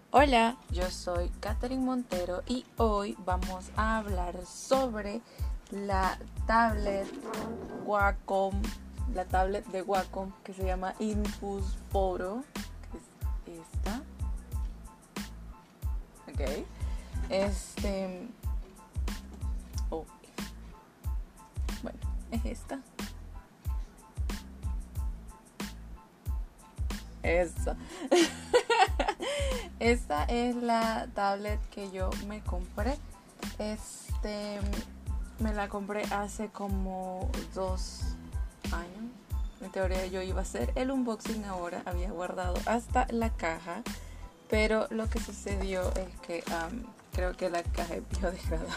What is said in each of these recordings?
Hola, yo soy Katherine Montero y hoy vamos a hablar sobre la tablet Wacom, la tablet de Wacom que se llama Infus Photo, que es esta. Ok. Oh, bueno, es esta. Eso. Esta es la tablet que yo me compré. Me la compré hace como 2 años. En teoría yo iba a hacer el unboxing ahora. Había guardado hasta la caja. Pero lo que sucedió es que creo que la caja es biodegradable.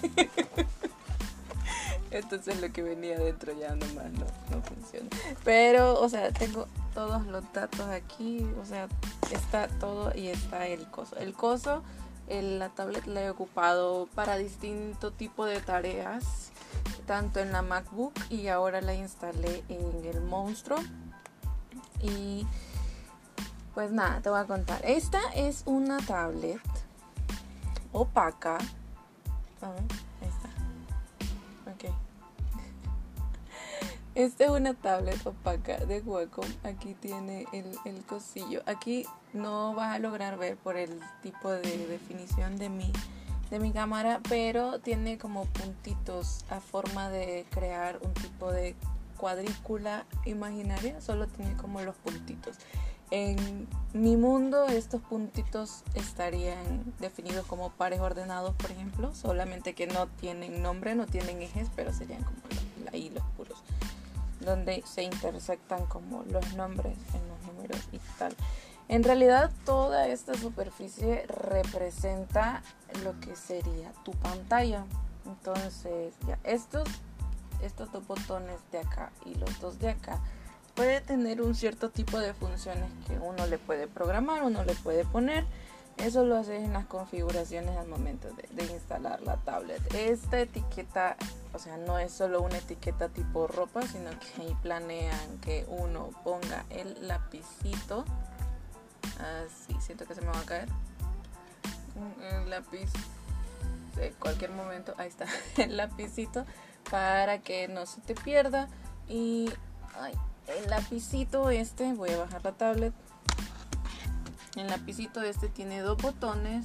Entonces lo que venía dentro ya nomás no funciona. Pero, o sea, tengo todos los datos aquí. O sea, está todo y está el coso. La tablet la he ocupado para distinto tipo de tareas. Tanto en la MacBook y ahora la instalé en el Monstruo. Y pues nada, te voy a contar. Esta es una tablet opaca. A ver, ahí está. Ok. Esta es una tablet opaca de Wacom. Aquí tiene el cosillo. Aquí no vas a lograr ver por el tipo de definición de mi cámara, pero tiene como puntitos a forma de crear un tipo de cuadrícula imaginaria. Solo tiene como los puntitos. En mi mundo estos puntitos estarían definidos como pares ordenados, por ejemplo, solamente que no tienen nombre, no tienen ejes, pero serían como ahí los puros, donde se intersectan como los nombres en los números y tal. En realidad toda esta superficie representa lo que sería tu pantalla. Entonces ya estos dos botones de acá y los dos de acá puede tener un cierto tipo de funciones que uno le puede programar, uno le puede poner. Eso lo haces en las configuraciones al momento de instalar la tablet. Esta etiqueta, o sea, no es solo una etiqueta tipo ropa, sino que ahí planean que uno ponga el lapicito. Así, siento que se me va a caer. El lápiz, en cualquier momento, ahí está, el lapicito para que no se te pierda. Y el lapicito voy a bajar la tablet. El lapicito tiene 2 botones.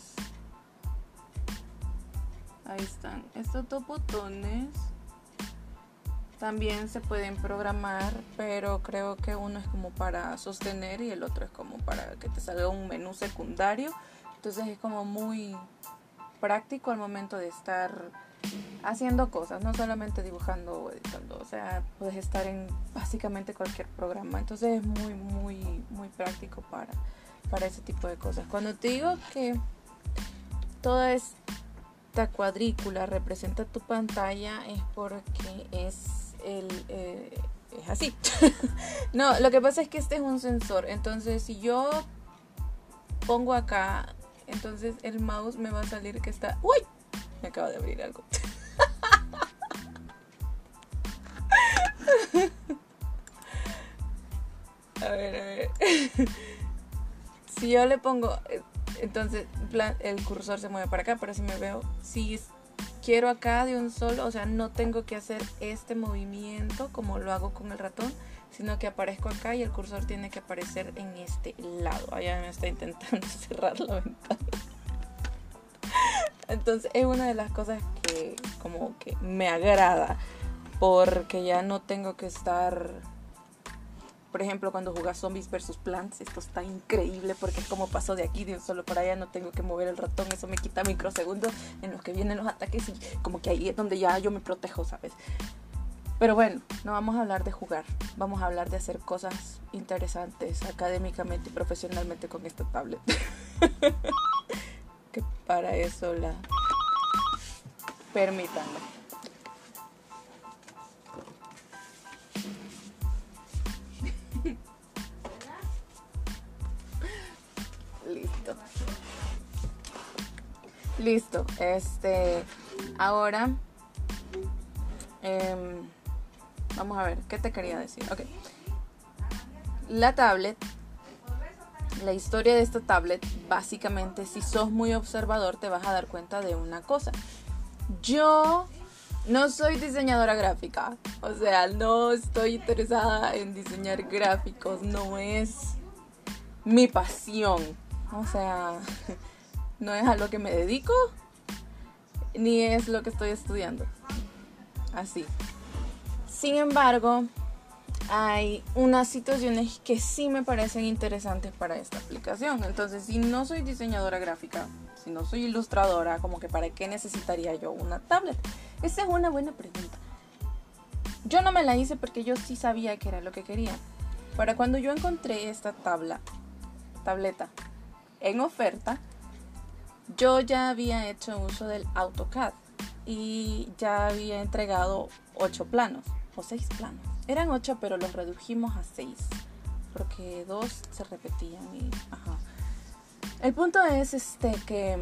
Ahí están. Estos 2 botones también se pueden programar, pero creo que uno es como para sostener y el otro es como para que te salga un menú secundario. Entonces es como muy práctico al momento de estar haciendo cosas, no solamente dibujando o editando. O sea, puedes estar en básicamente cualquier programa. Entonces es muy, muy, muy práctico para ese tipo de cosas. Cuando te digo que toda esta cuadrícula representa tu pantalla, es porque es así. No, lo que pasa es que este es un sensor. Entonces si yo pongo acá, entonces el mouse me va a salir que está... ¡Uy! Me acaba de abrir algo. A ver. Si yo le pongo, entonces el cursor se mueve para acá, pero si me veo, si quiero acá de un solo, o sea, no tengo que hacer este movimiento como lo hago con el ratón, sino que aparezco acá y el cursor tiene que aparecer en este lado. Allá me está intentando cerrar la ventana. Entonces es una de las cosas que como que me agrada, porque ya no tengo que estar... Por ejemplo, cuando jugas Zombies vs Plants, esto está increíble porque es como paso de aquí de un solo para allá, no tengo que mover el ratón, eso me quita microsegundos en los que vienen los ataques y como que ahí es donde ya yo me protejo, ¿sabes? Pero bueno, no vamos a hablar de jugar, vamos a hablar de hacer cosas interesantes académicamente y profesionalmente con esta tablet. Que para eso la... Permítanme. Listo. Ahora vamos a ver, ¿qué te quería decir? Ok. La tablet La historia de esta tablet, básicamente, si sos muy observador, te vas a dar cuenta de una cosa. Yo no soy diseñadora gráfica, o sea, no estoy interesada en diseñar gráficos, no es mi pasión, o sea, no es a lo que me dedico, ni es lo que estoy estudiando, así. Sin embargo, hay unas situaciones que sí me parecen interesantes para esta aplicación. Entonces, si no soy diseñadora gráfica, si no soy ilustradora, como que ¿para qué necesitaría yo una tablet? Esa es una buena pregunta. Yo no me la hice porque yo sí sabía que era lo que quería. Para cuando yo encontré esta tableta en oferta, yo ya había hecho uso del AutoCAD y ya había entregado 8 planos o 6 planos. Eran 8, pero los redujimos a 6 porque 2 se repetían y El punto es que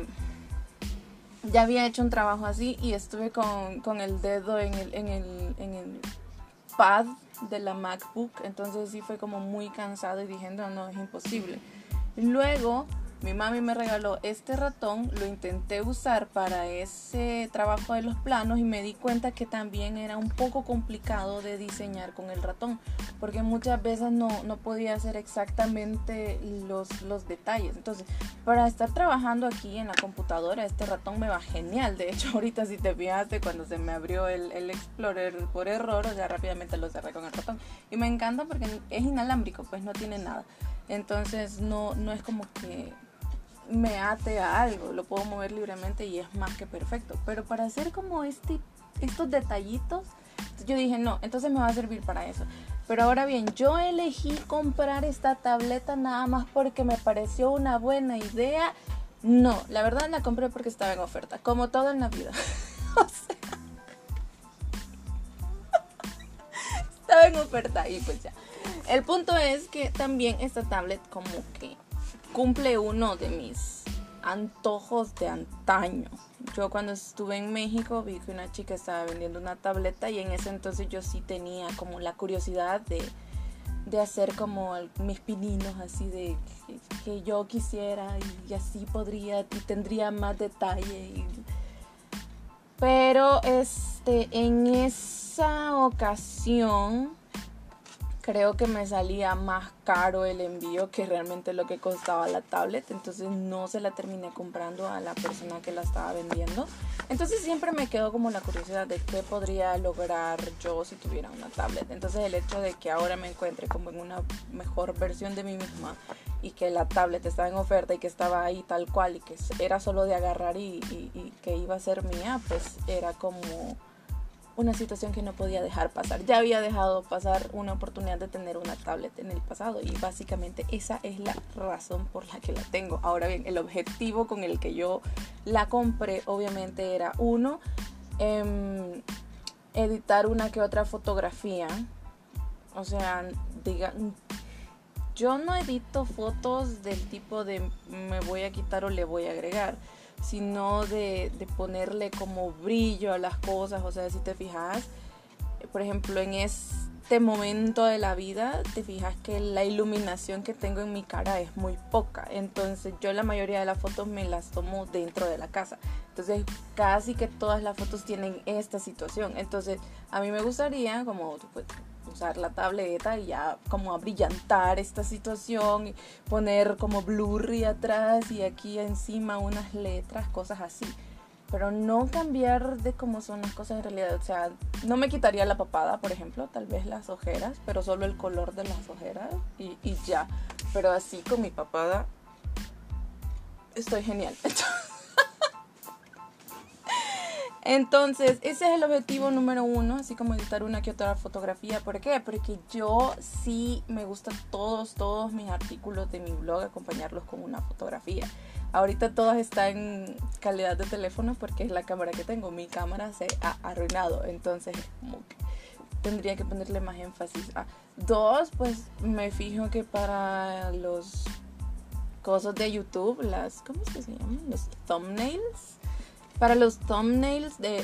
ya había hecho un trabajo así y estuve con el dedo en el pad de la MacBook, entonces sí fue como muy cansado y dije, no, es imposible. Luego mi mami me regaló este ratón, lo intenté usar para ese trabajo de los planos y me di cuenta que también era un poco complicado de diseñar con el ratón, porque muchas veces no podía hacer exactamente los detalles. Entonces, para estar trabajando aquí en la computadora, este ratón me va genial. De hecho, ahorita si te fijaste, cuando se me abrió el Explorer por error, o sea, rápidamente lo cerré con el ratón. Y me encanta porque es inalámbrico, pues no tiene nada. Entonces, no es como que me ate a algo, lo puedo mover libremente y es más que perfecto. Pero para hacer como estos detallitos, yo dije no, entonces me va a servir para eso. Pero ahora bien, yo elegí comprar esta tableta nada más porque me pareció una buena idea. No, la verdad la compré porque estaba en oferta, como todo en la vida. O sea, estaba en oferta y pues ya. El punto es que también esta tablet como que cumple uno de mis antojos de antaño. Yo cuando estuve en México vi que una chica estaba vendiendo una tableta y en ese entonces yo sí tenía como la curiosidad de hacer como mis pininos así de que yo quisiera y así podría y tendría más detalle. Pero en esa ocasión creo que me salía más caro el envío que realmente lo que costaba la tablet. Entonces no se la terminé comprando a la persona que la estaba vendiendo. Entonces siempre me quedó como la curiosidad de qué podría lograr yo si tuviera una tablet. Entonces el hecho de que ahora me encuentre como en una mejor versión de mí misma y que la tablet estaba en oferta y que estaba ahí tal cual y que era solo de agarrar y que iba a ser mía, pues era como una situación que no podía dejar pasar. Ya había dejado pasar una oportunidad de tener una tablet en el pasado y básicamente esa es la razón por la que la tengo. Ahora bien, el objetivo con el que yo la compré obviamente era editar una que otra fotografía. O sea, yo no edito fotos del tipo de me voy a quitar o le voy a agregar, sino de ponerle como brillo a las cosas. O sea, si te fijas, por ejemplo, en este momento de la vida, te fijas que la iluminación que tengo en mi cara es muy poca. Entonces yo la mayoría de las fotos me las tomo dentro de la casa. Entonces casi que todas las fotos tienen esta situación. Entonces a mí me gustaría como usar la tableta y ya como abrillantar esta situación y poner como blurry atrás y aquí encima unas letras, cosas así, pero no cambiar de cómo son las cosas en realidad. O sea, no me quitaría la papada, por ejemplo, tal vez las ojeras, pero solo el color de las ojeras y ya, pero así con mi papada estoy genial. Entonces, ese es el objetivo número 1, así como editar una que otra fotografía. ¿Por qué? Porque yo sí me gusta todos mis artículos de mi blog acompañarlos con una fotografía. Ahorita todas están en calidad de teléfono porque es la cámara que tengo. Mi cámara se ha arruinado, entonces como que tendría que ponerle más énfasis a 2, pues me fijo que para los cosas de YouTube, ¿cómo es que se llaman? Los thumbnails. Para los thumbnails de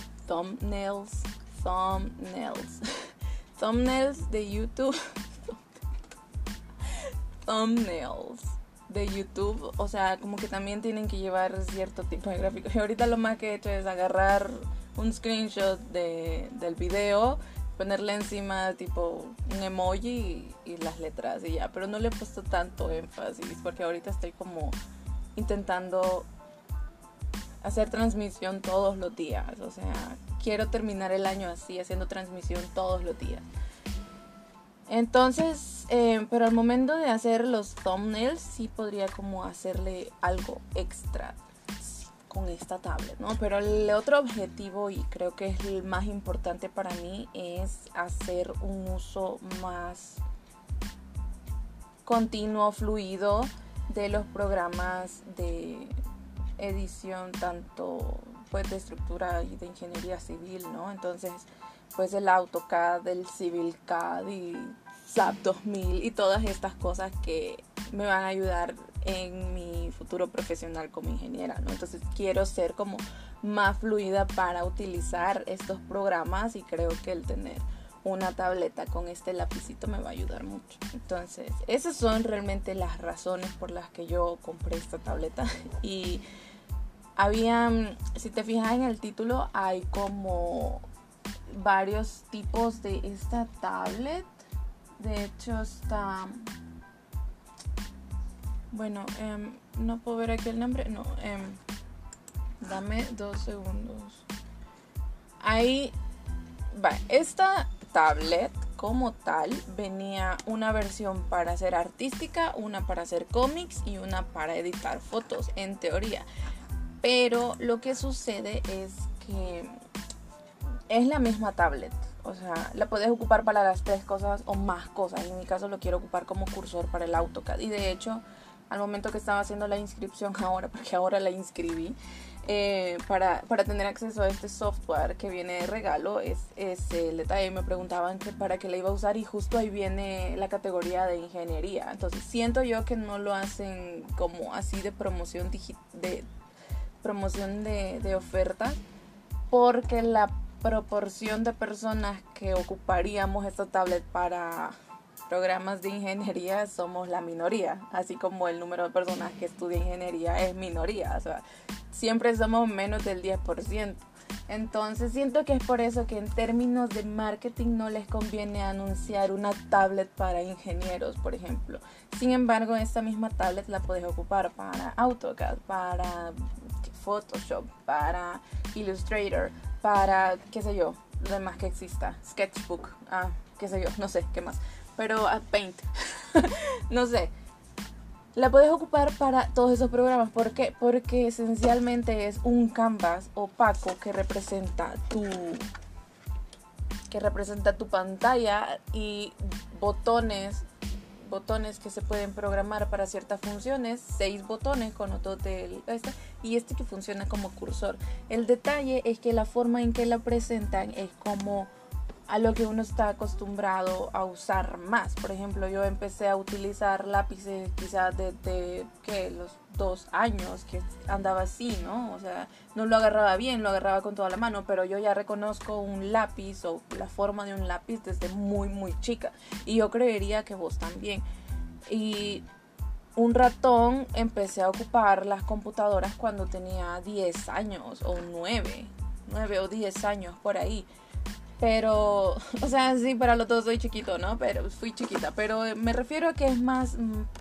thumbnails de YouTube, thumbnails de YouTube, o sea, como que también tienen que llevar cierto tipo de gráficos. Y ahorita lo más que he hecho es agarrar un screenshot del video, ponerle encima tipo un emoji y las letras y ya, pero no le he puesto tanto énfasis porque ahorita estoy como intentando hacer transmisión todos los días, o sea, quiero terminar el año así, haciendo transmisión todos los días. Entonces, pero al momento de hacer los thumbnails sí podría como hacerle algo extra con esta tablet, ¿no? Pero el otro objetivo, y creo que es el más importante para mí, es hacer un uso más continuo, fluido de los programas de edición, tanto pues de estructura y de ingeniería civil, ¿no? Entonces, pues el AutoCAD, el Civil CAD y SAP 2000 y todas estas cosas que me van a ayudar en mi futuro profesional como ingeniera, ¿no? Entonces quiero ser como más fluida para utilizar estos programas y creo que el tener una tableta con este lapicito me va a ayudar mucho. Entonces esas son realmente las razones por las que yo compré esta tableta. Y si te fijas en el título, hay como varios tipos de esta tablet. De hecho está... Bueno, no puedo ver aquí el nombre. No, dame 2 segundos. Ahí va. Esta tablet como tal venía una versión para hacer artística, una para hacer cómics y una para editar fotos, en teoría. Pero lo que sucede es que es la misma tablet. O sea, la puedes ocupar para las 3 cosas o más cosas. En mi caso lo quiero ocupar como cursor para el AutoCAD. Y de hecho, al momento que estaba haciendo la inscripción ahora, porque ahora la inscribí, para tener acceso a este software que viene de regalo, es el detalle. Me preguntaban que para qué la iba a usar y justo ahí viene la categoría de ingeniería. Entonces siento yo que no lo hacen como así de promoción de ofertas, porque la proporción de personas que ocuparíamos esta tablet para programas de ingeniería somos la minoría, así como el número de personas que estudia ingeniería es minoría, o sea, siempre somos menos del 10%. Entonces siento que es por eso que en términos de marketing no les conviene anunciar una tablet para ingenieros, por ejemplo. Sin embargo, esta misma tablet la puedes ocupar para AutoCAD, para Photoshop, para Illustrator, para, qué sé yo, lo demás que exista, Sketchbook, qué sé yo, no sé, qué más, pero Paint, no sé. La puedes ocupar para todos esos programas. ¿Por qué? Porque esencialmente es un canvas opaco que representa tu pantalla y botones que se pueden programar para ciertas funciones, 6 botones con otro y este que funciona como cursor. El detalle es que la forma en que la presentan es como a lo que uno está acostumbrado a usar más. Por ejemplo, yo empecé a utilizar lápices quizás desde los 2 años que andaba así, ¿no? O sea, no lo agarraba bien, lo agarraba con toda la mano, pero yo ya reconozco un lápiz o la forma de un lápiz desde muy, muy chica. Y yo creería que vos también. Y un ratón empecé a ocupar las computadoras cuando tenía 10 años o 9 o 10 años por ahí. Pero, o sea, sí, para los dos soy chiquito, ¿no? Pero fui chiquita. Pero me refiero a que es más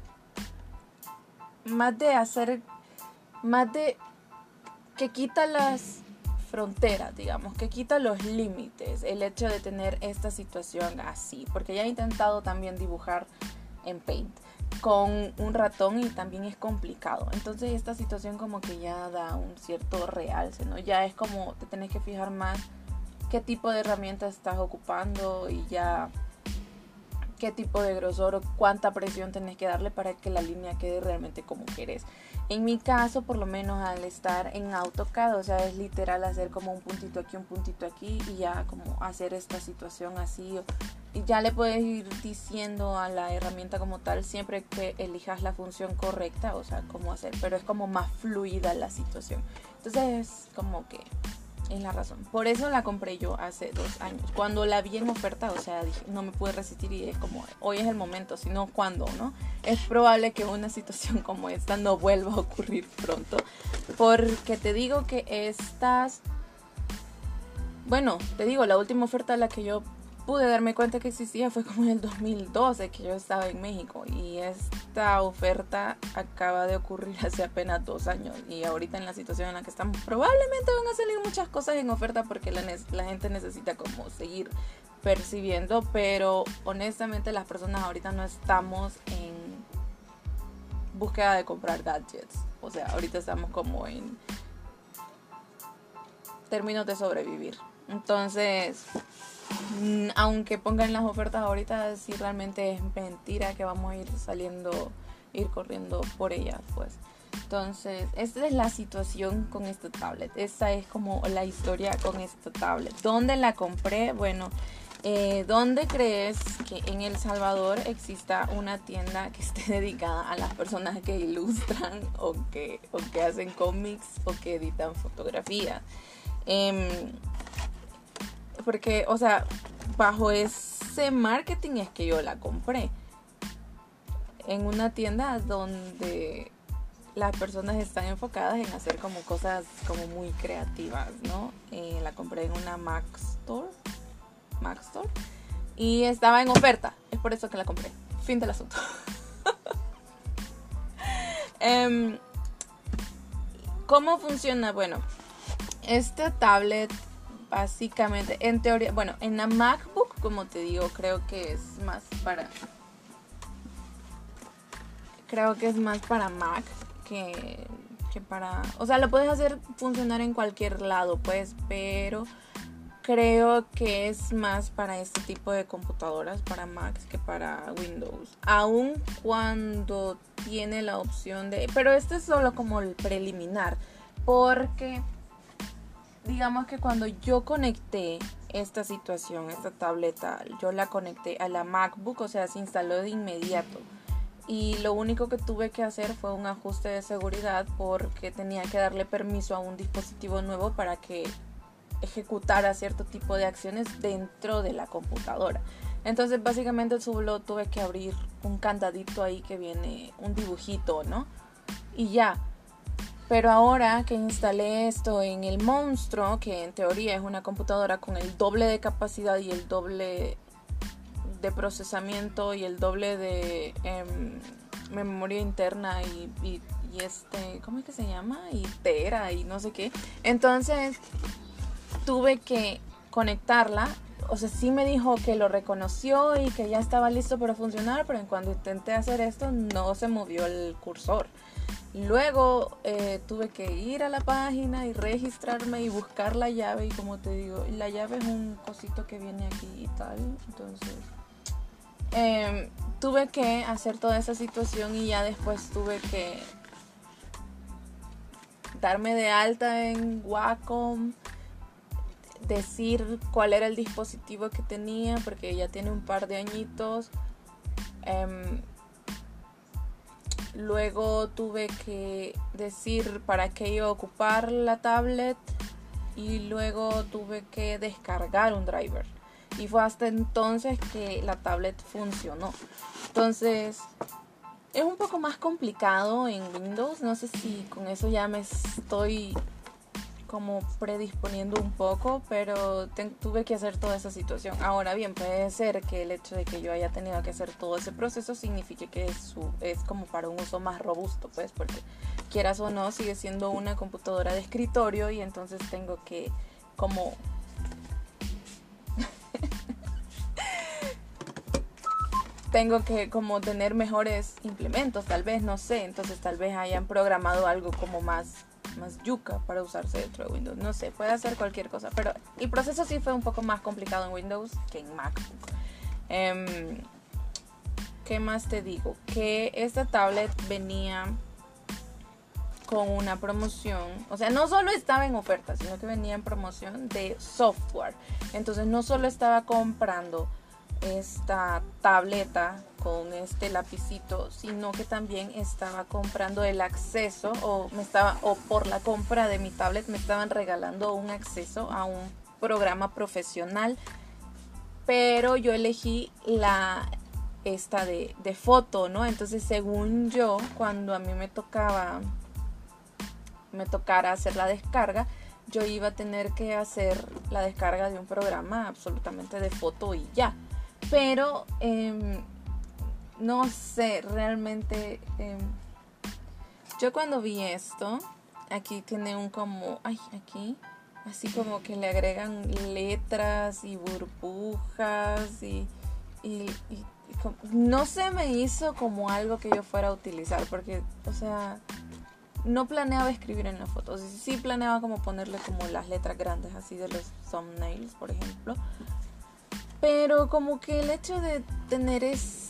de que quita las fronteras, digamos, que quita los límites, el hecho de tener esta situación así. Porque ya he intentado también dibujar en Paint con un ratón y también es complicado. Entonces esta situación como que ya da un cierto realce, ¿no? Ya es como te tenés que fijar más qué tipo de herramientas estás ocupando y ya qué tipo de grosor o cuánta presión tenés que darle para que la línea quede realmente como querés. En mi caso, por lo menos al estar en AutoCAD, o sea, es literal hacer como un puntito aquí y ya como hacer esta situación así. Y ya le puedes ir diciendo a la herramienta como tal siempre que elijas la función correcta, o sea, cómo hacer, pero es como más fluida la situación. Entonces es como que es la razón. Por eso la compré yo hace 2 años. Cuando la vi en oferta, o sea, dije, no me pude resistir y es como, hoy es el momento, si no, ¿cuándo, no? Es probable que una situación como esta no vuelva a ocurrir pronto. Porque te digo que te digo, la última oferta a la que yo pude darme cuenta que existía fue como en el 2012, que yo estaba en México, y esta oferta acaba de ocurrir hace apenas 2 años, y ahorita en la situación en la que estamos probablemente van a salir muchas cosas en oferta porque la gente necesita como seguir percibiendo, pero honestamente las personas ahorita no estamos en búsqueda de comprar gadgets, o sea, ahorita estamos como en términos de sobrevivir. Entonces, aunque pongan las ofertas ahorita, si realmente es mentira que vamos a ir corriendo por ellas, pues. Entonces, esta es la situación con esta tablet. Esta es como la historia con esta tablet. ¿Dónde la compré? Bueno, ¿dónde crees que en El Salvador exista una tienda que esté dedicada a las personas que ilustran o que hacen cómics o que editan fotografías? Porque, o sea, bajo ese marketing es que yo la compré. En una tienda donde las personas están enfocadas en hacer como cosas como muy creativas, ¿no? La compré en una Mac Store. Y estaba en oferta. Es por eso que la compré. Fin del asunto. ¿Cómo funciona? Bueno, esta tablet básicamente, en teoría, bueno, en la MacBook, como te digo, creo que es más para Mac que para, o sea, lo puedes hacer funcionar en cualquier lado, pues, pero creo que es más para este tipo de computadoras, para Macs, que para Windows. Aun cuando tiene la opción de, pero este es solo como el preliminar, porque digamos que cuando yo conecté esta tableta, yo la conecté a la MacBook, o sea, se instaló de inmediato. Y lo único que tuve que hacer fue un ajuste de seguridad porque tenía que darle permiso a un dispositivo nuevo para que ejecutara cierto tipo de acciones dentro de la computadora. Entonces, básicamente solo tuve que abrir un candadito ahí que viene un dibujito, ¿no? Y ya. Pero ahora que instalé esto en el monstruo, que en teoría es una computadora con el doble de capacidad y el doble de procesamiento y el doble de memoria interna y ¿cómo es que se llama? Y tera y no sé qué. Entonces tuve que conectarla. O sea, sí me dijo que lo reconoció y que ya estaba listo para funcionar, pero en cuanto intenté hacer esto no se movió el cursor. Luego tuve que ir a la página y registrarme y buscar la llave, y como te digo, la llave es un cosito que viene aquí y tal. Entonces tuve que hacer toda esa situación y ya después tuve que darme de alta en Wacom, decir cuál era el dispositivo que tenía porque ya tiene un par de añitos. Luego tuve que decir para qué iba a ocupar la tablet y luego tuve que descargar un driver. Y fue hasta entonces que la tablet funcionó. Entonces, es un poco más complicado en Windows. No sé si con eso ya me estoy como predisponiendo un poco, pero tuve que hacer toda esa situación. Ahora bien, puede ser que el hecho de que yo haya tenido que hacer todo ese proceso signifique que es como para un uso más robusto, pues, porque quieras o no sigue siendo una computadora de escritorio y entonces tengo que como tener mejores implementos, tal vez, no sé. Entonces tal vez hayan programado algo como más yuca para usarse dentro de Windows, no sé, puede hacer cualquier cosa, pero el proceso sí fue un poco más complicado en Windows que en MacBook. ¿Qué más te digo? Que esta tablet venía con una promoción, o sea, no solo estaba en oferta, sino que venía en promoción de software. Entonces no solo estaba comprando esta tableta con este lapicito, sino que también estaba comprando el acceso o por la compra de mi tablet me estaban regalando un acceso a un programa profesional, pero yo elegí esta de foto, ¿no? Entonces, según yo, cuando a mí me tocara hacer la descarga, yo iba a tener que hacer la descarga de un programa absolutamente de foto y ya. Pero no sé, realmente yo cuando vi esto, aquí tiene aquí, así como que le agregan letras y burbujas y no se me hizo como algo que yo fuera a utilizar, porque, o sea, no planeaba escribir en la foto. Sí planeaba como ponerle como las letras grandes así de los thumbnails, por ejemplo. Pero como que el hecho de tener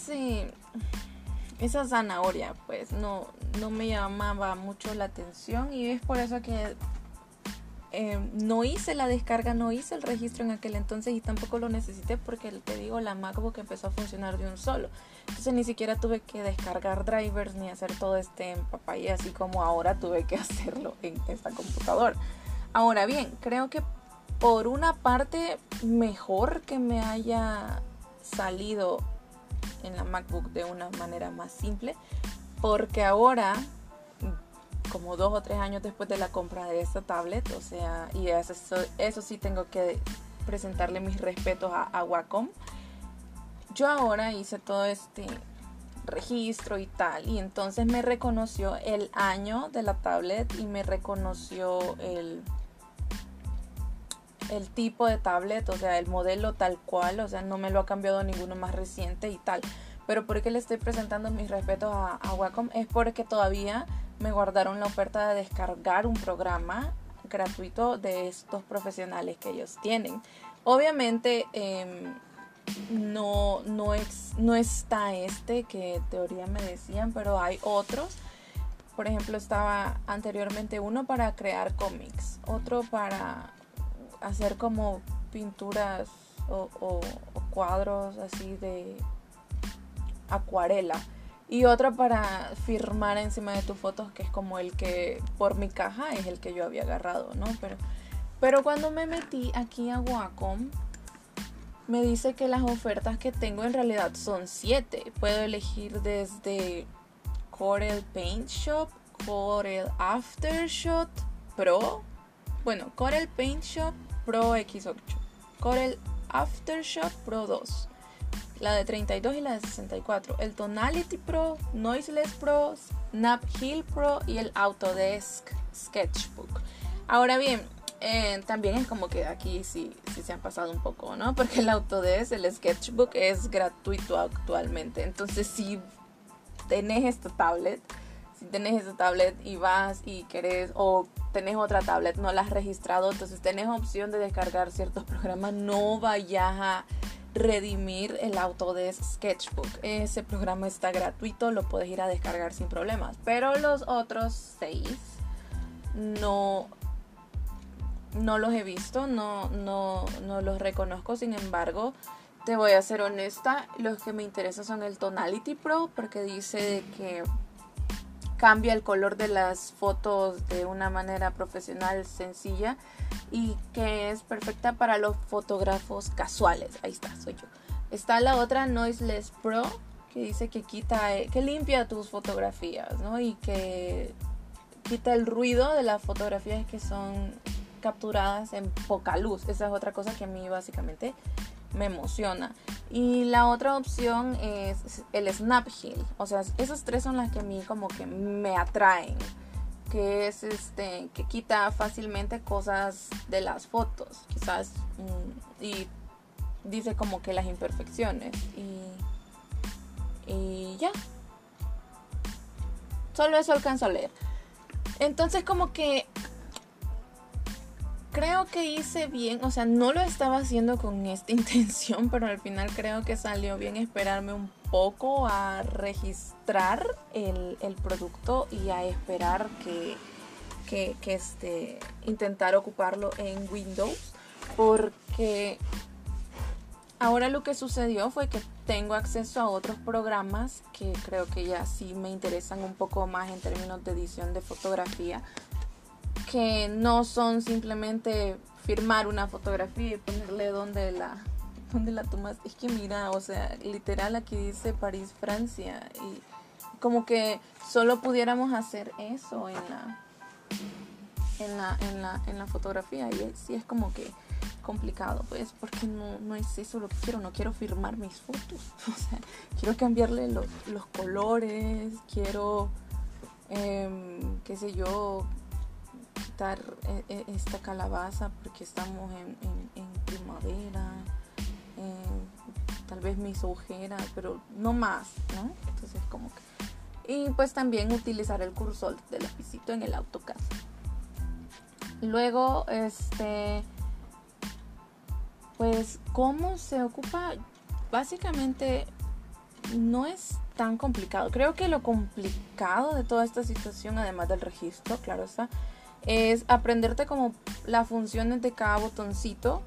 esa zanahoria, pues no me llamaba mucho la atención, y es por eso que no hice la descarga, no hice el registro en aquel entonces, y tampoco lo necesité porque, te digo, la MacBook empezó a funcionar de un solo. Entonces ni siquiera tuve que descargar drivers ni hacer todo este empapalle así como ahora tuve que hacerlo en esta computadora. Ahora bien, creo que por una parte mejor que me haya salido en la MacBook de una manera más simple, porque ahora, como 2 o 3 años después de la compra de esta tablet, o sea, y eso sí tengo que presentarle mis respetos a Wacom. Yo ahora hice todo este registro y tal, y entonces me reconoció el año de la tablet y me reconoció el tipo de tablet, o sea, el modelo tal cual, o sea, no me lo ha cambiado ninguno más reciente y tal. Pero ¿por qué le estoy presentando mis respetos a Wacom? Es porque todavía me guardaron la oferta de descargar un programa gratuito de estos profesionales que ellos tienen. Obviamente no está este que en teoría me decían, pero hay otros. Por ejemplo, estaba anteriormente uno para crear cómics, otro para hacer como pinturas o cuadros así de acuarela, y otro para firmar encima de tus fotos, que es como el que por mi caja es el que yo había agarrado, ¿no? Pero cuando me metí aquí a Wacom, me dice que las ofertas que tengo en realidad son 7. Puedo elegir desde Corel Paint Shop, Corel Aftershot Pro, Corel Paint Shop Pro X8, Corel Aftershot Pro 2, la de 32 y la de 64, el Tonality Pro, Noiseless Pro, Snap Hill Pro y el Autodesk Sketchbook. Ahora bien, también es como que aquí sí se han pasado un poco, ¿no? Porque el Autodesk, el Sketchbook es gratuito actualmente. Entonces, si tenés esta tablet y vas y querés, o tenés otra tablet, no la has registrado, entonces tenés opción de descargar ciertos programas, no vayas a redimir el Autodesk Sketchbook. Ese programa está gratuito, lo puedes ir a descargar sin problemas, pero los otros 6 no los he visto, no los reconozco. Sin embargo, te voy a ser honesta, los que me interesan son el Tonality Pro, porque dice que cambia el color de las fotos de una manera profesional, sencilla, y que es perfecta para los fotógrafos casuales. Ahí está, soy yo. Está la otra, Noiseless Pro, que dice que limpia tus fotografías, ¿no? Y que quita el ruido de las fotografías que son capturadas en poca luz. Esa es otra cosa que a mí básicamente me emociona. Y la otra opción es el Snap Hill. O sea, esas 3 son las que a mí como que me atraen, que es que quita fácilmente cosas de las fotos, quizás, y dice como que las imperfecciones y ya. Solo eso alcanzo a leer. Entonces, como que creo que hice bien, o sea, no lo estaba haciendo con esta intención, pero al final creo que salió bien esperarme un poco a registrar el producto y a esperar que intentar ocuparlo en Windows, porque ahora lo que sucedió fue que tengo acceso a otros programas que creo que ya sí me interesan un poco más en términos de edición de fotografía, que no son simplemente firmar una fotografía y ponerle donde la tomas. Es que mira, o sea, literal aquí dice París, Francia, y como que solo pudiéramos hacer eso en la fotografía, y sí es como que complicado, pues, porque no es eso lo que quiero. No quiero firmar mis fotos, o sea, quiero cambiarle los colores, quiero qué sé yo, quitar esta calabaza porque estamos en primavera, tal vez mis ojeras, pero no más, ¿no? Entonces como que, y pues también utilizar el cursor del lapicito en el AutoCAD. Luego pues cómo se ocupa, básicamente no es tan complicado. Creo que lo complicado de toda esta situación, además del registro, claro está, es aprenderte como las funciones de cada botoncito,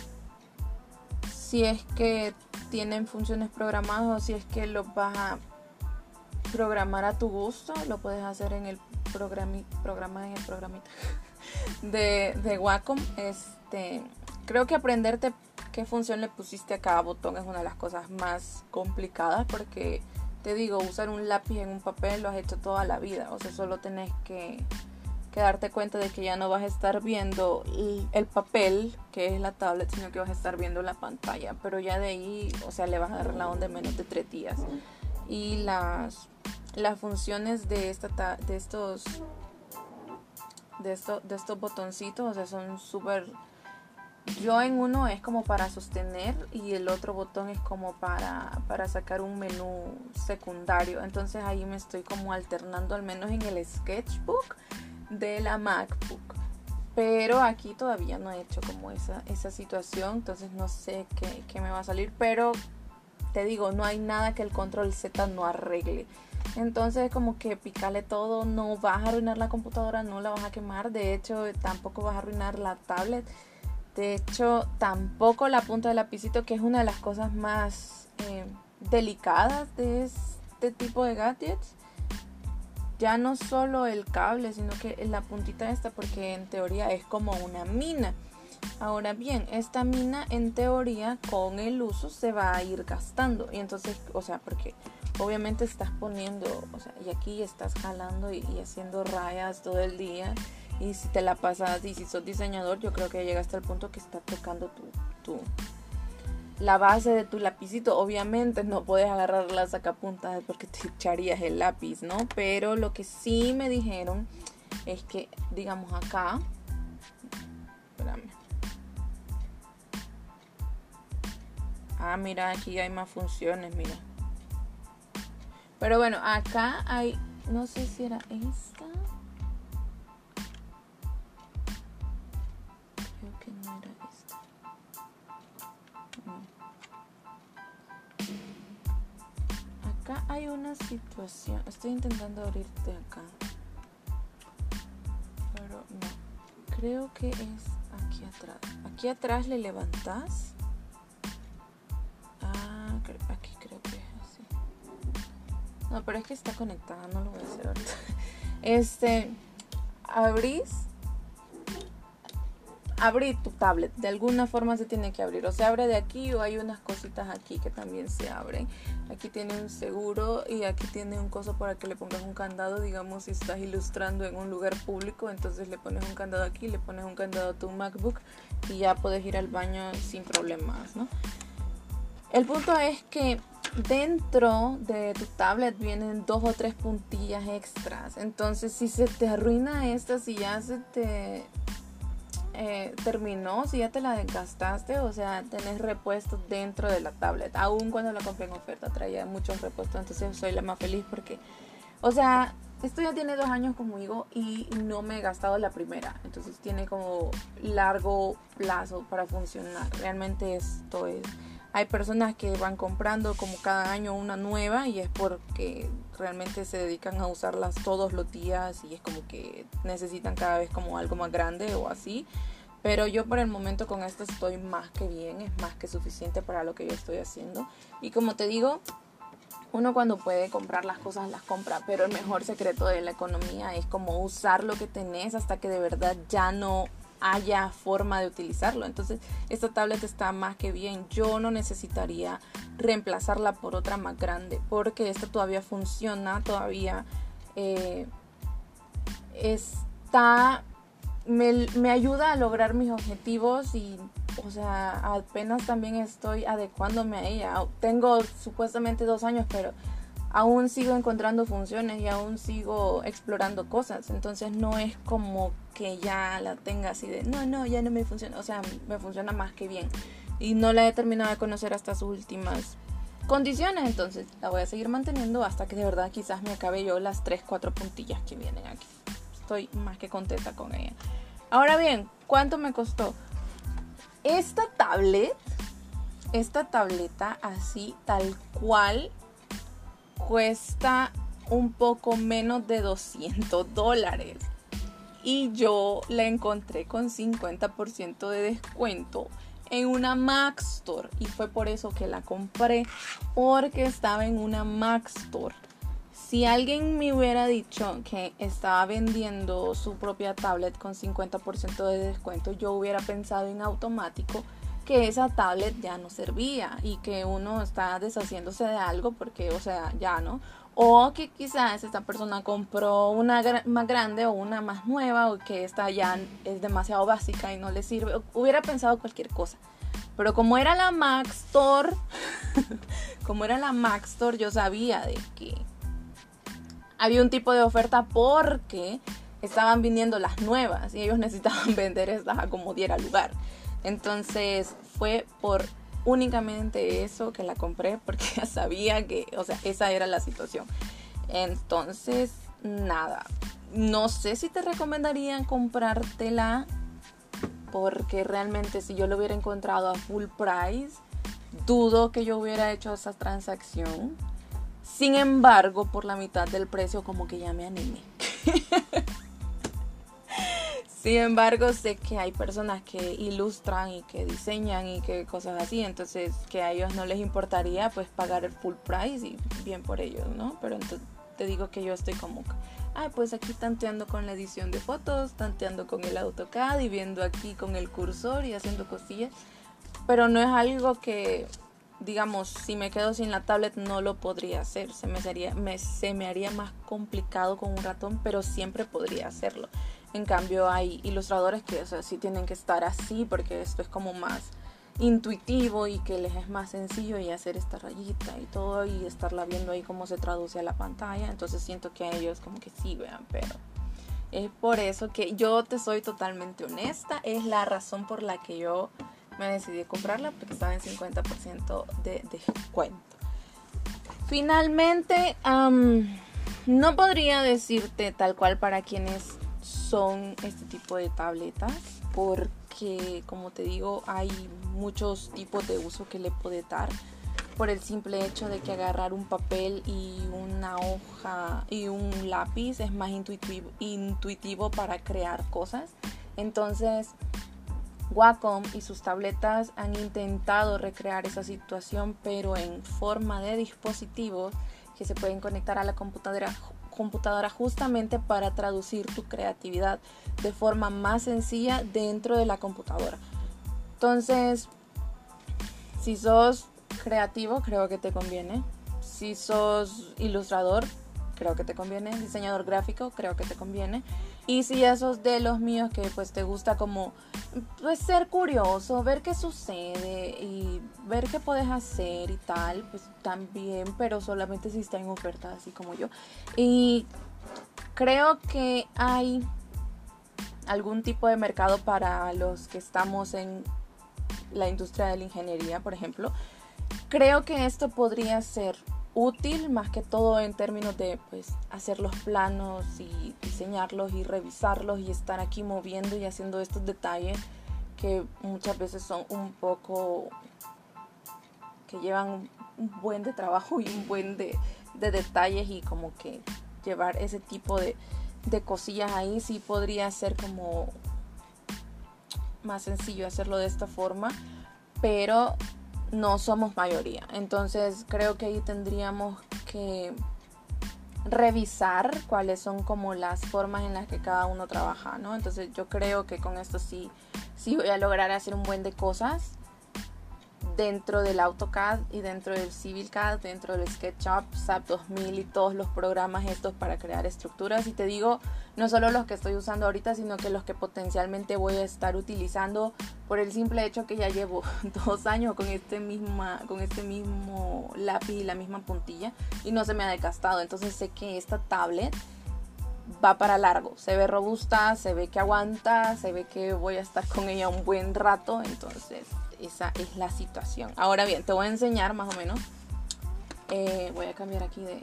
si es que tienen funciones programadas o si es que los vas a programar a tu gusto. Lo puedes hacer en el programita de Wacom. Creo que aprenderte qué función le pusiste a cada botón es una de las cosas más complicadas, porque te digo, usar un lápiz en un papel lo has hecho toda la vida. O sea, solo tenés que darte cuenta de que ya no vas a estar viendo el papel, que es la tablet, sino que vas a estar viendo la pantalla. Pero ya de ahí, o sea, le vas a dar la onda en menos de 3 días. Y las funciones de estos botoncitos, o sea, son súper. Yo en uno es como para sostener y el otro botón es como para sacar un menú secundario. Entonces ahí me estoy como alternando, al menos en el sketchbook de la MacBook. Pero aquí todavía no he hecho como esa situación, entonces no sé qué me va a salir. Pero te digo, no hay nada que el control Z no arregle. Entonces como que pícale todo, no vas a arruinar la computadora, no la vas a quemar. De hecho, tampoco vas a arruinar la tablet. De hecho, tampoco la punta del lapicito, que es una de las cosas más delicadas de este tipo de gadgets. Ya no solo el cable, sino que la puntita esta, porque en teoría es como una mina. Ahora bien, esta mina en teoría con el uso se va a ir gastando. Y entonces, o sea, porque obviamente estás poniendo, o sea, y aquí estás jalando y haciendo rayas todo el día. Y si te la pasas, y si sos diseñador, yo creo que llegaste al punto que está tocando la base de tu lapicito. Obviamente no puedes agarrar la sacapuntas porque te echarías el lápiz, ¿no? Pero lo que sí me dijeron es que, digamos acá, espérame. Mira, aquí hay más funciones, mira. Pero bueno, acá hay, no sé si era esta. Creo que no era esta. Acá hay una situación. Estoy intentando abrirte acá, pero no. Creo que es aquí atrás. Aquí atrás le levantás. Aquí creo que es así. No, pero es que está conectada, no lo voy a hacer ahorita. Abrir tu tablet, de alguna forma se tiene que abrir, o se abre de aquí o hay unas cositas aquí que también se abren. Aquí tiene un seguro y aquí tiene un coso para que le pongas un candado. Digamos, si estás ilustrando en un lugar público, entonces le pones un candado aquí, le pones un candado a tu MacBook y ya puedes ir al baño sin problemas, ¿no? El punto es que dentro de tu tablet vienen 2 o 3 puntillas extras. Entonces, si se te arruina esta, si ya se te terminó, si ya te la desgastaste, o sea, tenés repuestos dentro de la tablet. Aún cuando la compré en oferta traía muchos repuestos, entonces soy la más feliz porque, o sea, esto ya tiene 2 años conmigo y no me he gastado la primera. Entonces tiene como largo plazo para funcionar. Realmente esto es... Hay personas que van comprando como cada año una nueva y es porque realmente se dedican a usarlas todos los días y es como que necesitan cada vez como algo más grande o así. Pero yo por el momento con esto estoy más que bien, es más que suficiente para lo que yo estoy haciendo. Y como te digo, uno cuando puede comprar las cosas las compra, pero el mejor secreto de la economía es como usar lo que tenés hasta que de verdad ya no haya forma de utilizarlo. Entonces esta tablet está más que bien. Yo no necesitaría reemplazarla por otra más grande porque esta todavía funciona, todavía me ayuda a lograr mis objetivos y, o sea, apenas también estoy adecuándome a ella. Tengo supuestamente 2 años, pero aún sigo encontrando funciones y aún sigo explorando cosas. Entonces no es como que ya la tenga así de, no, ya no me funciona. O sea, me funciona más que bien. Y no la he terminado de conocer hasta sus últimas condiciones. Entonces la voy a seguir manteniendo hasta que de verdad quizás me acabe yo las 3-4 puntillas que vienen aquí. Estoy más que contenta con ella. Ahora bien, ¿cuánto me costó? Esta tableta así tal cual cuesta un poco menos de $200 y yo la encontré con 50% de descuento en una Mac Store y fue por eso que la compré, porque estaba en una Mac Store. Si alguien me hubiera dicho que estaba vendiendo su propia tablet con 50% de descuento, yo hubiera pensado en automático que esa tablet ya no servía y que uno está deshaciéndose de algo porque, o sea, ya no. O que quizás esta persona compró una más grande o una más nueva o que esta ya es demasiado básica y no le sirve. Hubiera pensado cualquier cosa. Pero como era la Mac Store, yo sabía de que había un tipo de oferta porque estaban viniendo las nuevas y ellos necesitaban vender estas a como diera lugar. Entonces fue por únicamente eso que la compré, porque ya sabía que, o sea, esa era la situación. Entonces, nada, no sé si te recomendarían comprártela, porque realmente si yo lo hubiera encontrado a full price, dudo que yo hubiera hecho esa transacción. Sin embargo, por la mitad del precio como que ya me animé. Sin embargo, sé que hay personas que ilustran y que diseñan y que cosas así. Entonces, que a ellos no les importaría pues pagar el full price y bien por ellos, ¿no? Pero entonces te digo que yo estoy como, pues aquí tanteando con la edición de fotos, tanteando con el AutoCAD y viendo aquí con el cursor y haciendo cosillas. Pero no es algo que, digamos, si me quedo sin la tablet no lo podría hacer. Se me haría más complicado con un ratón, pero siempre podría hacerlo. En cambio hay ilustradores que, o sea, sí tienen que estar así porque esto es como más intuitivo y que les es más sencillo y hacer esta rayita y todo y estarla viendo ahí cómo se traduce a la pantalla. Entonces siento que a ellos como que sí vean, pero es por eso que yo te soy totalmente honesta. Es la razón por la que yo me decidí comprarla, porque estaba en 50% de descuento. Finalmente, no podría decirte tal cual para quienes son este tipo de tabletas, porque como te digo hay muchos tipos de uso que le puede dar, por el simple hecho de que agarrar un papel y una hoja y un lápiz es más intuitivo para crear cosas. Entonces Wacom y sus tabletas han intentado recrear esa situación, pero en forma de dispositivos que se pueden conectar a la computadora justamente para traducir tu creatividad de forma más sencilla dentro de la computadora. Entonces, si sos creativo, creo que te conviene. Si sos ilustrador, creo que te conviene. Diseñador gráfico, creo que te conviene. Y si ya sos de los míos que pues te gusta como pues ser curioso, ver qué sucede y ver qué puedes hacer y tal, pues también, pero solamente si está en oferta, así como yo. Y creo que hay algún tipo de mercado para los que estamos en la industria de la ingeniería, por ejemplo. Creo que esto podría ser útil más que todo en términos de pues hacer los planos y diseñarlos y revisarlos y estar aquí moviendo y haciendo estos detalles que muchas veces son un poco, que llevan un buen de trabajo y un buen de detalles, y como que llevar ese tipo de cosillas ahí sí podría ser como más sencillo hacerlo de esta forma, pero no somos mayoría. Entonces creo que ahí tendríamos que revisar cuáles son como las formas en las que cada uno trabaja, ¿no? Entonces yo creo que con esto sí voy a lograr hacer un buen de cosas dentro del AutoCAD y dentro del CivilCAD, dentro del SketchUp, SAP 2000 y todos los programas estos para crear estructuras. Y te digo, no solo los que estoy usando ahorita, sino que los que potencialmente voy a estar utilizando por el simple hecho que ya llevo 2 años con este mismo lápiz y la misma puntilla y no se me ha desgastado. Entonces sé que esta tablet va para largo, se ve robusta, se ve que aguanta, se ve que voy a estar con ella un buen rato. Entonces esa es la situación. Ahora bien, te voy a enseñar más o menos. Voy a cambiar aquí de...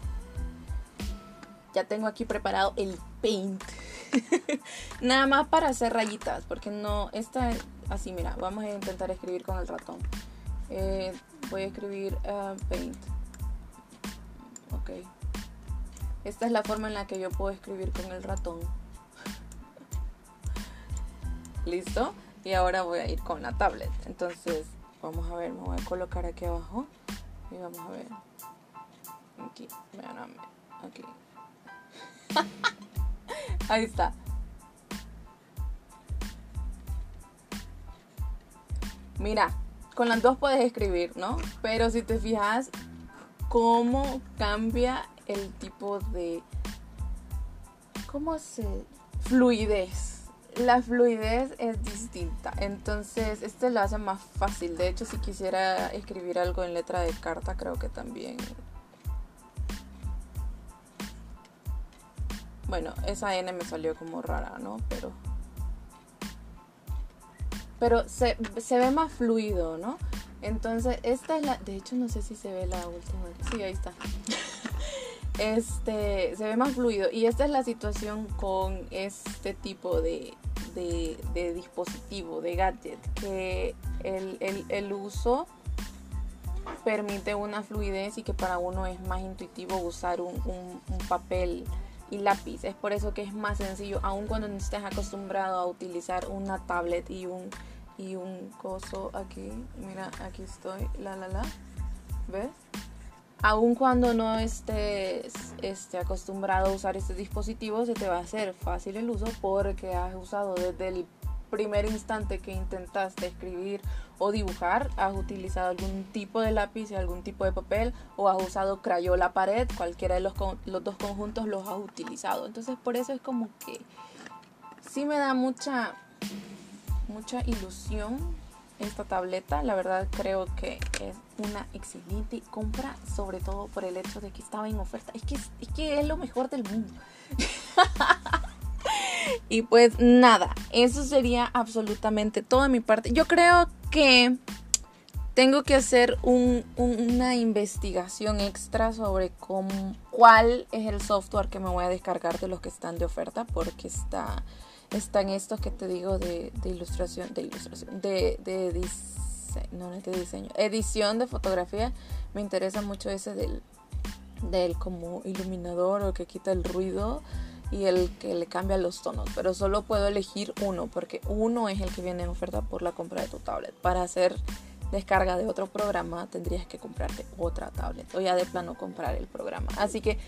Ya tengo aquí preparado el Paint. Nada más para hacer rayitas, porque no... Esta es así, mira, vamos a intentar escribir con el ratón. Voy a escribir Paint. Ok. Esta es la forma en la que yo puedo escribir con el ratón. ¿Listo? Y ahora voy a ir con la tablet. Entonces, vamos a ver, me voy a colocar aquí abajo. Y vamos a ver. Aquí, vean, aquí. Ahí está. Mira, con las dos puedes escribir, ¿no? Pero si te fijas cómo cambia el tipo de... ¿Cómo se...? Fluidez. La fluidez es distinta, entonces este lo hace más fácil. De hecho, si quisiera escribir algo en letra de carta, creo que también... Bueno, esa N me salió como rara, ¿no? Pero se ve más fluido, ¿no? Entonces, esta es la... De hecho, no sé si se ve la última. Sí, ahí está. Se ve más fluido. Y esta es la situación con este tipo de dispositivo, de gadget, que el uso permite una fluidez y que para uno es más intuitivo usar un papel y lápiz. Es por eso que es más sencillo, aun cuando no estés acostumbrado a utilizar una tablet y un coso aquí. Mira, aquí estoy, ¿ves? Aun cuando no estés acostumbrado a usar este dispositivo, se te va a hacer fácil el uso porque has usado desde el primer instante que intentaste escribir o dibujar, has utilizado algún tipo de lápiz y algún tipo de papel, o has usado Crayola pared, cualquiera de los dos conjuntos los has utilizado. Entonces por eso es como que sí me da mucha ilusión esta tableta. La verdad creo que es una excelente compra, sobre todo por el hecho de que estaba en oferta. Es que es lo mejor del mundo. Y pues nada, eso sería absolutamente todo de mi parte. Yo creo que tengo que hacer una investigación extra sobre cuál es el software que me voy a descargar de los que están de oferta, porque están estos que te digo de diseño, edición de fotografía. Me interesa mucho ese del como iluminador, o que quita el ruido y el que le cambia los tonos, pero solo puedo elegir uno, porque uno es el que viene en oferta por la compra de tu tablet. Para hacer descarga de otro programa tendrías que comprarte otra tablet, o ya de plano comprar el programa. Así que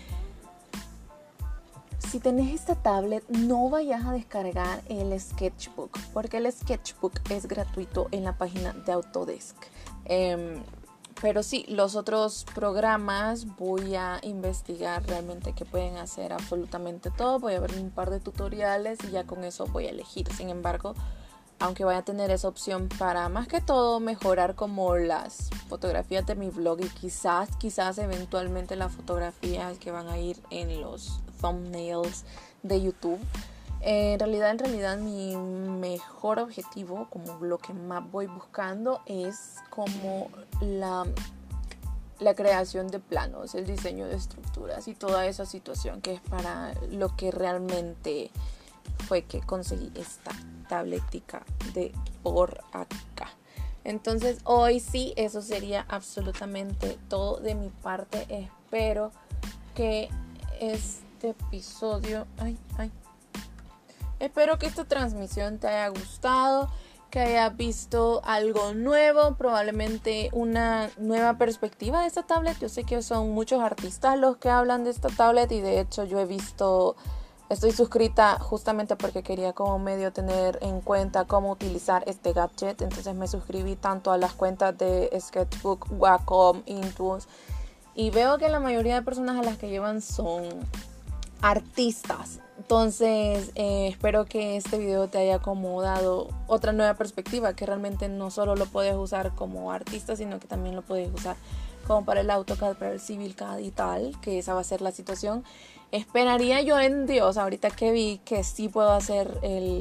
si tenés esta tablet, no vayas a descargar el Sketchbook, porque el Sketchbook es gratuito en la página de Autodesk. Pero sí, los otros programas voy a investigar realmente que pueden hacer absolutamente todo. Voy a ver un par de tutoriales y ya con eso voy a elegir. Sin embargo, aunque voy a tener esa opción para más que todo mejorar como las fotografías de mi blog y quizás eventualmente las fotografías que van a ir en los thumbnails de YouTube. En realidad mi mejor objetivo, como lo que más voy buscando, es como la creación de planos, el diseño de estructuras y toda esa situación, que es para lo que realmente fue que conseguí esta tabletica de por acá. Entonces hoy sí, eso sería absolutamente todo de mi parte. Espero que este episodio Espero que esta transmisión te haya gustado, que hayas visto algo nuevo, probablemente una nueva perspectiva de esta tablet. Yo sé que son muchos artistas los que hablan de esta tablet y de hecho yo estoy suscrita justamente porque quería como medio tener en cuenta cómo utilizar este gadget. Entonces me suscribí tanto a las cuentas de Sketchbook, Wacom, Intuos, y veo que la mayoría de personas a las que llevan son artistas. Entonces espero que este video te haya como dado otra nueva perspectiva, que realmente no solo lo puedes usar como artista, sino que también lo puedes usar como para el AutoCAD, para el CivilCAD y tal, que esa va a ser la situación. Esperaría yo en Dios, ahorita que vi que sí puedo hacer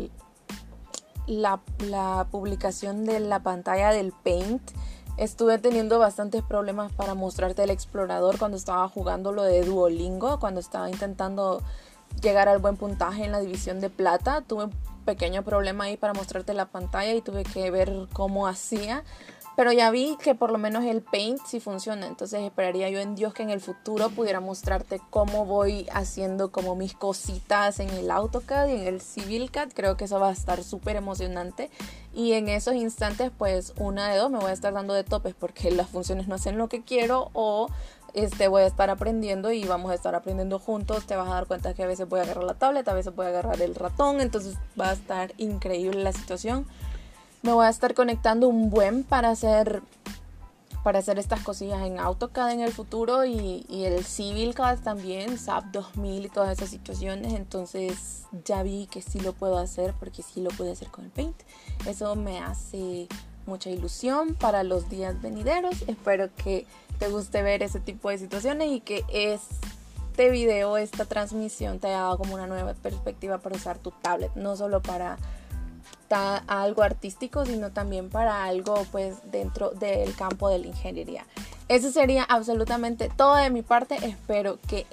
la publicación de la pantalla del Paint. Estuve teniendo bastantes problemas para mostrarte el explorador cuando estaba jugando lo de Duolingo, cuando estaba intentando llegar al buen puntaje en la división de plata. Tuve un pequeño problema ahí para mostrarte la pantalla y tuve que ver cómo hacía. Pero ya vi que por lo menos el Paint sí funciona. Entonces esperaría yo en Dios que en el futuro pudiera mostrarte cómo voy haciendo como mis cositas en el AutoCAD y en el CivilCAD. Creo que eso va a estar súper emocionante. Y en esos instantes pues una de dos, me voy a estar dando de topes porque las funciones no hacen lo que quiero, o voy a estar aprendiendo y vamos a estar aprendiendo juntos. Te vas a dar cuenta que a veces voy a agarrar la tablet, a veces voy a agarrar el ratón. Entonces va a estar increíble la situación. Me voy a estar conectando un buen para hacer estas cosillas en AutoCAD en el futuro y el CivilCAD también, SAP 2000 y todas esas situaciones. Entonces ya vi que sí lo puedo hacer porque sí lo puedo hacer con el Paint. Eso me hace mucha ilusión para los días venideros. Espero que te guste ver ese tipo de situaciones y que este video, esta transmisión te haya dado como una nueva perspectiva para usar tu tablet, no solo para algo artístico, sino también para algo pues dentro del campo de la ingeniería. Eso sería absolutamente todo de mi parte. Espero que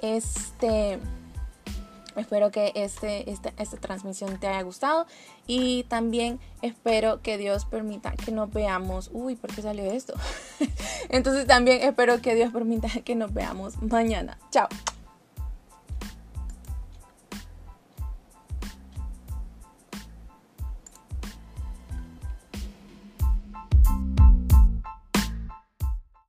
esta transmisión te haya gustado y también espero que Dios permita que nos veamos. ¿Por qué salió esto? Entonces también espero que Dios permita que nos veamos mañana. Chao.